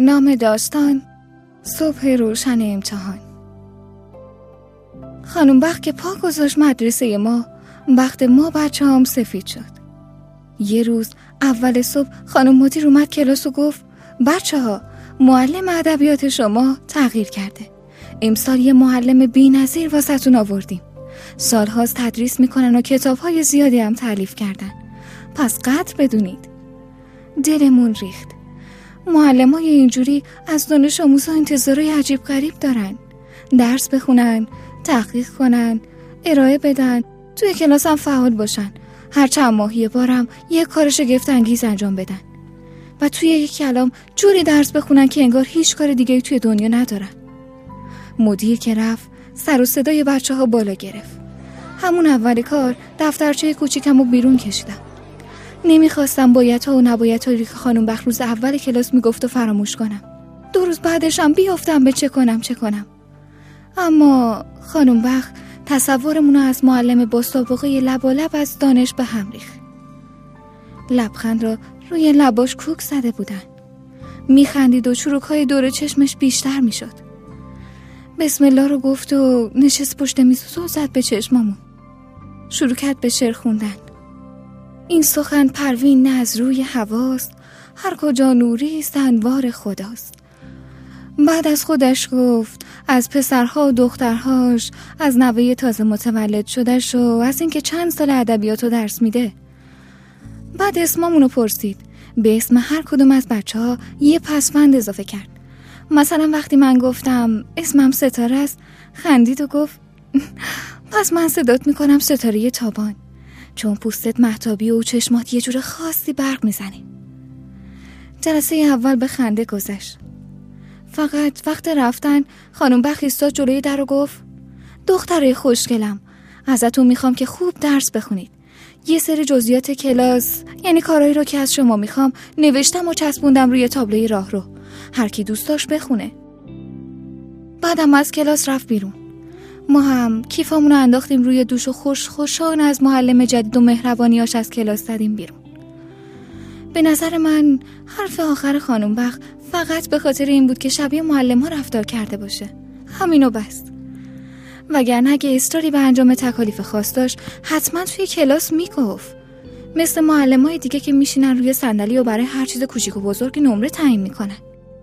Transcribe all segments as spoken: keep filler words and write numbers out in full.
نام داستان صبح روشن امتحان. خانم بخت که پا گذاشت مدرسه ما، بخت ما بچه هم سفید شد. یه روز اول صبح خانم مدیر اومد کلاس و گفت بچه ها، معلم ادبیات شما تغییر کرده. امسال یه معلم بی نظیر واسهتون آوردیم. سالهاست تدریس میکنن و کتابهای زیادی هم تألیف کردن، پس قدر بدونید. دلمون ریخت. معلمای اینجوری از دانش آموزا انتظارای عجیب غریب دارن. درس بخونن، تحقیق کنن، ارائه بدن، توی کلاس هم فعال باشن، هر چند ماه یه بارم یه کار شگفت انگیز انجام بدن و توی یک کلام جوری درس بخونن که انگار هیچ کار دیگه‌ای توی دنیا ندارن. مدیر که رفت، سر و صدای بچه ها بالا گرفت. همون اول کار دفترچه کوچیکمو بیرون کشیدم. نمیخواستم بایدها و نبایدها که خانم بخت روز اول کلاس میگفت و فراموش کنم. دو روز بعدشم بیافتم به چه کنم چه کنم. اما خانم بخت تصورمونو از معلم با سابقه لبالب از دانش به هم ریخت. لبخند را روی لباش کوک زده بودن. میخندید و چروکهای دور چشمش بیشتر میشد. بسم الله رو گفت و نشست پشت میز و زد به چشمامون. شروع کرد به شعر خوندن. این سخن پروین نه از روی هواست، هر کجا نوری است انوار خداست. بعد از خودش گفت از پسرها و دخترهاش، از نوه تازه متولد شدهش و از اینکه چند سال ادبیاتو درس میده. بعد اسممونو پرسید. به اسم هر کدوم از بچه ها یه پسوند اضافه کرد. مثلا وقتی من گفتم اسمم ستاره است، خندید و گفت پس من صدات میکنم ستاره تابان، چون پوستت مهتابی و چشمات یه جور خاصی برق میزنه. جلسه اول به خنده گذشت. فقط وقت رفتن خانم بخت ایستاد جلوی در و گفت دختره خوشگلم، ازتون میخوام که خوب درس بخونید. یه سری جزئیات کلاس، یعنی کارهایی رو که از شما میخوام، نوشتم و چسبوندم روی تابلوی راهرو. هر کی دوست داشت بخونه. بعدم از کلاس رفت بیرون. ما هم کیفامونو انداختیم روی دوش و خوش خوشان از معلم جدید و مهربانیاش از کلاس زدیم بیرون. به نظر من حرف آخر خانم بخت فقط به خاطر این بود که شبیه معلم ها رفتار کرده باشه. همینو بس. وگرنه اگه استوری به انجام تکالیف خاص داشت حتما توی کلاس میگفت. مثل معلمای دیگه که میشینن روی صندلی و برای هر چیز کوچیک و بزرگ نمره تعیین میکنن.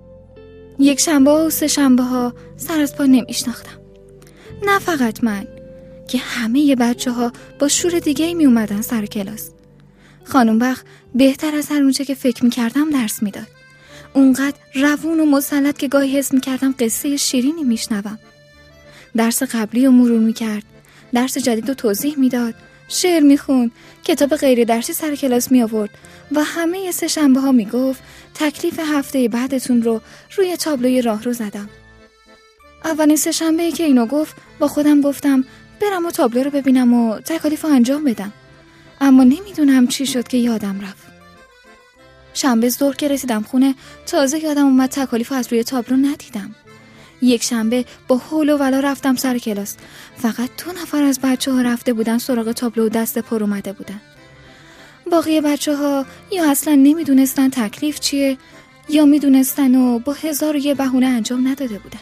یک شنبه و سه شنبه ها سر از پا نمیشناختم. نه فقط من، که همه بچه ها با شور دیگه ای می اومدن سر کلاس. خانم بخت بهتر از هر اونچه که فکر میکردم درس میداد. اونقدر روون و مسلط که گاهی حس میکردم قصه شیرینی میشنوم. درس قبلی رو مرور میکرد، درس جدید رو توضیح میداد، شعر میخوند، کتاب غیر درسی سر کلاس می آورد و همه سه شنبه ها میگفت تکلیف هفته بعدتون رو روی تابلوی راهرو زدم. اولین سه شنبه‌ای که اینو گفت با خودم گفتم برم و تابلو رو ببینم و تکالیف رو انجام بدم، اما نمیدونم چی شد که یادم رفت. شنبه ظهر که رسیدم خونه تازه یادم اومد تکالیف رو از روی تابلو ندیدم. یک شنبه با حول و ولا رفتم سر کلاس. فقط دو نفر از بچه ها رفته بودن سراغ تابلو و دست پر اومده بودن. باقی بچه ها یا اصلا نمیدونستن تکلیف چیه یا میدونستن و با هزار و یه بهونه انجام نداده بودن.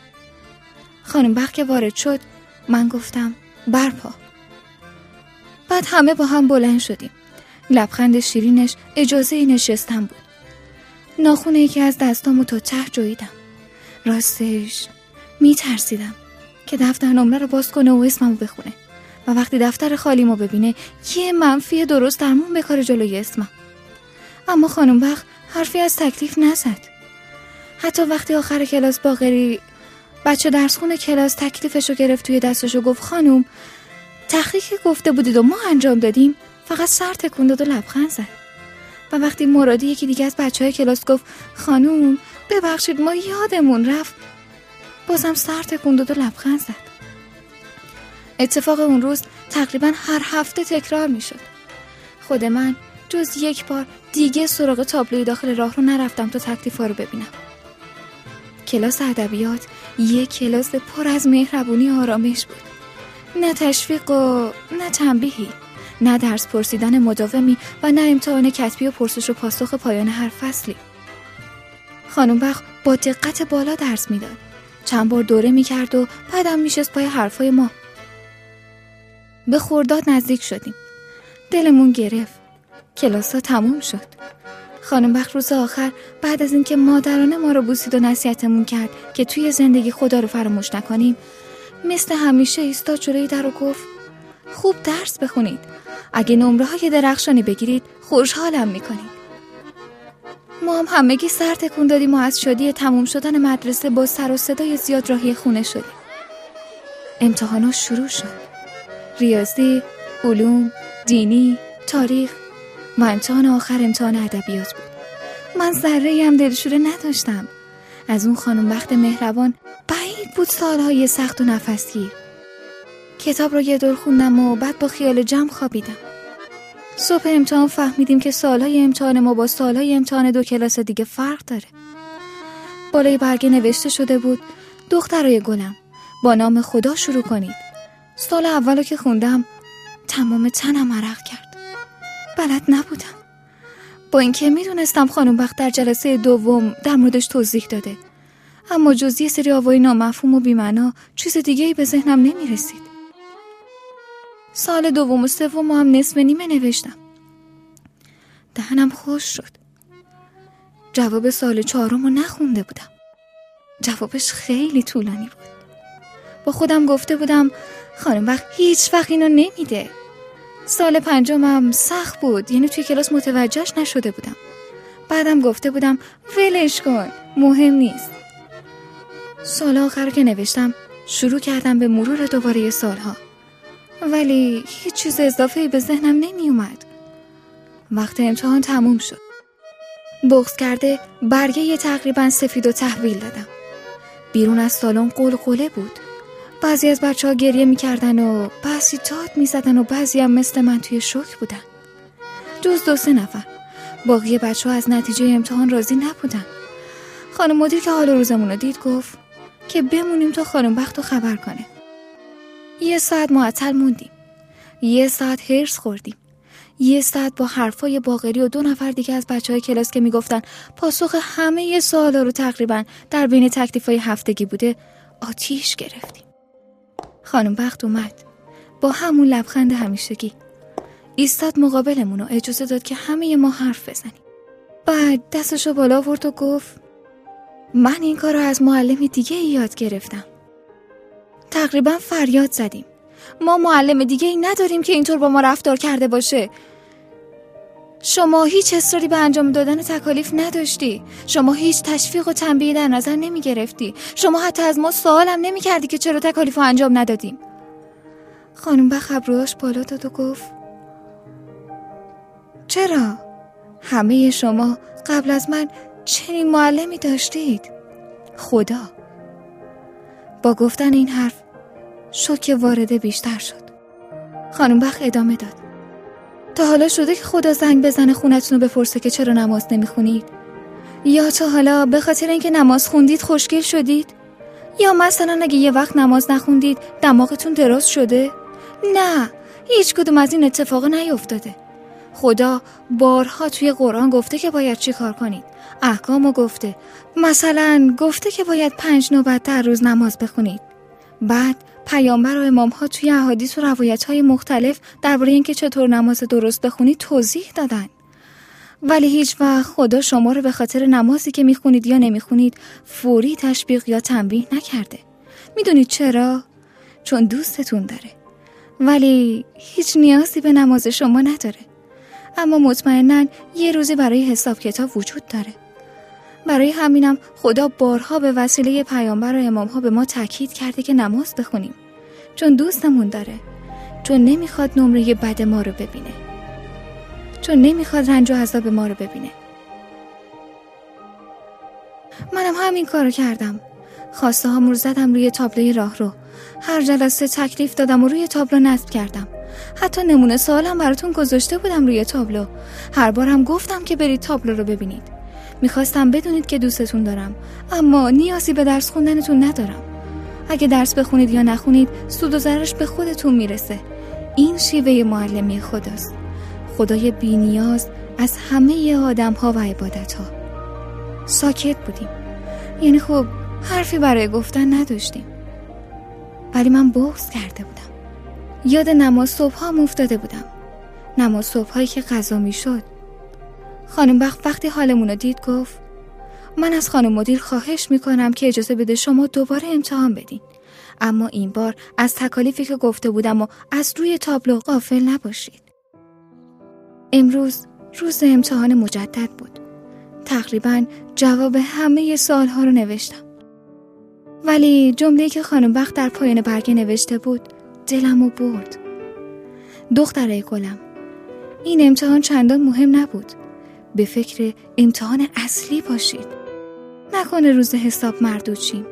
خانم بخت که وارد شد من گفتم برپا. بعد همه با هم بلند شدیم. لبخند شیرینش اجازه نشستن بود. ناخون یکی از دستامو تا ته جویدم. راستش می ترسیدم که دفتر نمره رو باز کنه و اسممو بخونه و وقتی دفتر خالیمو ببینه یه منفی درست درمون بکاره جلوی اسمم. اما خانم بخت حرفی از تکلیف نزد. حتی وقتی آخر کلاس باقری بچه درس خونه کلاس تکلیفشو گرفت توی دستشو گفت خانم تحقیقی گفته بودید و ما انجام دادیم، فقط سر تکون داد و لبخند زد. و وقتی مرادی یکی دیگه از بچهای کلاس گفت خانم ببخشید ما یادمون رفت، بازم سر تکون داد و لبخند زد. اتفاق اون روز تقریبا هر هفته تکرار می شد. خود من جز یک بار دیگه سراغ تابلوی داخل راه رو نرفتم تا تکلیفا رو ببینم. کلاس ادبیات یک کلاس پر از مهربونی و آرامش بود. نه تشویق و نه تنبیهی، نه درس پرسیدن مداومی و نه امتحان کتبی و پرسش و پاسخ پایان هر فصلی. خانم بخت با دقت بالا درس میداد. چند بار دوره میکرد و بعدم میشست پای حرفای ما. به خرداد نزدیک شدیم. دلمون گرفت. کلاس ها تموم شد. خانم بخت روز آخر بعد از اینکه مادرانه ما رو بوسید و نصیحتمون کرد که توی زندگی خدا رو فراموش نکنیم، مثل همیشه ایستاد جلوی در و گفت خوب درس بخونید. اگه نمره های درخشانی بگیرید خوشحالم میکنید. ما هم همگی سر تکون دادیم و از شادی تموم شدن مدرسه با سر و صدای زیاد راهی خونه شدیم. امتحانات شروع شد. ریاضی، علوم، دینی، تاریخ و امتحان آخر امتحان ادبیات بود. من ذره‌ای هم دلشوره نداشتم. از اون خانم بخت مهربان بعید بود سالهای سخت و نفسگیر. کتاب رو یه دور خوندم و بعد با خیال جمع خوابیدم. صبح امتحان فهمیدیم که سالهای امتحان ما با سالهای امتحان دو کلاس دیگه فرق داره. بالای برگه نوشته شده بود دخترای گلم با نام خدا شروع کنید. سال اولو که خوندم تمام تنم عرق کرد. بلد نبودم. با اینکه میدونستم خانم بخت در جلسه دوم در موردش توضیح داده، اما جز یه سری آوای نامفهوم و بی‌معنا چیز دیگه‌ای به ذهنم نمیرسید. سال دوم و سوم هم نصف نیمه نوشتم. دهنم خوش شد. جواب سال چهارم رو نخونده بودم. جوابش خیلی طولانی بود. با خودم گفته بودم خانم بخت هیچ وقت اینو نمیده. سال پنجمم سخت بود، یعنی توی کلاس متوجهش نشده بودم. بعدم گفته بودم ولش کن، مهم نیست. سال آخر که نوشتم شروع کردم به مرور دوباره سالها، ولی هیچ چیز اضافه‌ای به ذهنم نمی اومد. وقت امتحان تموم شد. بغض کرده برگه تقریبا سفید و تحویل دادم. بیرون از سالن قلقله بود. بعضی از بچه ها گریه می کردن و بعضی داد می زدن و بعضی هم مثل من توی شوک بودن. جز دو سه نفر. باقی بچه ها از نتیجه امتحان راضی نبودن. خانم مدیر که حال روزمون رو دید گفت که بمونیم تا خانم بخت رو خبر کنه. یه ساعت معطل موندیم. یه ساعت هرس خوردیم. یه ساعت با حرفای باقری و دو نفر دیگه از بچهای کلاس که میگفتن پاسخ همه سوالا رو تقریبا در بین تکلیفای هفتگی بوده آتیش گرفتیم. خانم بخت اومد با همون لبخند همیشگی. ایستاد مقابلمون و اجازه داد که همه ما حرف بزنیم. بعد دستشو بالا آورد و گفت من این کار رو از معلم دیگه یاد گرفتم. تقریبا فریاد زدیم. ما معلم دیگه ای نداریم که اینطور با ما رفتار کرده باشه. شما هیچ اصراری به انجام دادن تکالیف نداشتی. شما هیچ تشویق و تنبیهی در نظر نمی گرفتی. شما حتی از ما سوال هم نمی کردی که چرا تکالیف رو انجام ندادیم. خانم بخت ابروهاش بالا داد و گفت چرا؟ همه شما قبل از من چنین معلمی داشتید؟ خدا. با گفتن این حرف شوک وارده بیشتر شد. خانم بخت ادامه داد تا حالا شده که خدا زنگ بزنه خونتون رو بپرسه که چرا نماز نمیخونید؟ یا تا حالا به خاطر اینکه نماز خوندید خوشگل شدید؟ یا مثلا اگه یه وقت نماز نخوندید دماغتون دراز شده؟ نه، هیچ کدوم از این اتفاقا نیفتاده. خدا بارها توی قرآن گفته که باید چی کار کنید. احکامو گفته. مثلا گفته که باید پنج نوبت در روز نماز بخونید. بعد پیامبر و امام‌ها توی احادیث و روایت‌های مختلف درباره اینکه چطور نماز درست بخونید توضیح دادن. ولی هیچ وقت خدا شما رو به خاطر نمازی که میخونید یا نمیخونید فوری تشویق یا تنبیه نکرده. میدونید چرا؟ چون دوستتون داره. ولی هیچ نیازی به نماز شما نداره. اما مطمئناً یه روزی برای حساب کتاب وجود داره. برای همینم خدا بارها به وسیله پیامبر و امام‌ها به ما تاکید کرده که نماز بخونیم. چون دوستمون داره. چون نمیخواد نمره بد ما رو ببینه. چون نمیخواد رنج و عذاب ما رو ببینه. منم همین کارو کردم. خواسته هامو رو زدم روی تابلوی راهرو. هر جلسه تکلیف دادم و روی تابلو نصب کردم. حتی نمونه سوالم براتون گذاشته بودم روی تابلو. هر بارم گفتم که برید تابلو رو ببینید. میخواستم بدونید که دوستتون دارم، اما نیازی به درس خوندنتون ندارم. اگه درس بخونید یا نخونید سود و ضررش به خودتون میرسه. این شیوه معلمی خداست. خدای بی نیاز از همه آدم ها و عبادت ها. ساکت بودیم. یعنی خب حرفی برای گفتن نداشتیم. ولی من بغض کرده بودم. یاد نماز صبح ها افتاده بودم. نماز صبح هایی که قضا می شد. خانم بخت وقتی حالمون رو دید گفت من از خانم مدیر خواهش می کنم که اجازه بده شما دوباره امتحان بدین. اما این بار از تکالیفی که گفته بودم و از روی تابلو غافل نباشید. امروز روز امتحان مجدد بود. تقریباً جواب همه سوالها رو نوشتم. ولی جمله‌ای که خانم بخت در پایان برگه نوشته بود دلمو برد. دخترای گلم، این امتحان چندان مهم نبود. به فکر امتحان اصلی باشید. نکنه روز حساب مردود شیم.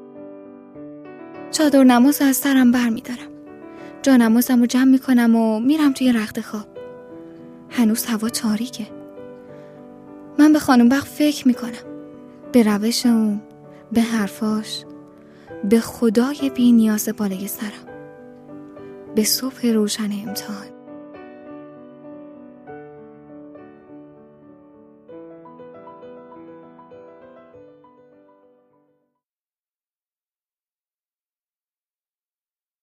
چادر نماز از سرم بر می دارم. جا نمازم رو جمع می کنم و میرم توی رخت خواب. هنوز هوا تاریکه. من به خانم بخت فکر می کنم. به روش اون، به حرفاش، به خدای بی نیاز بالای سرم، به صبح روشن امتحان.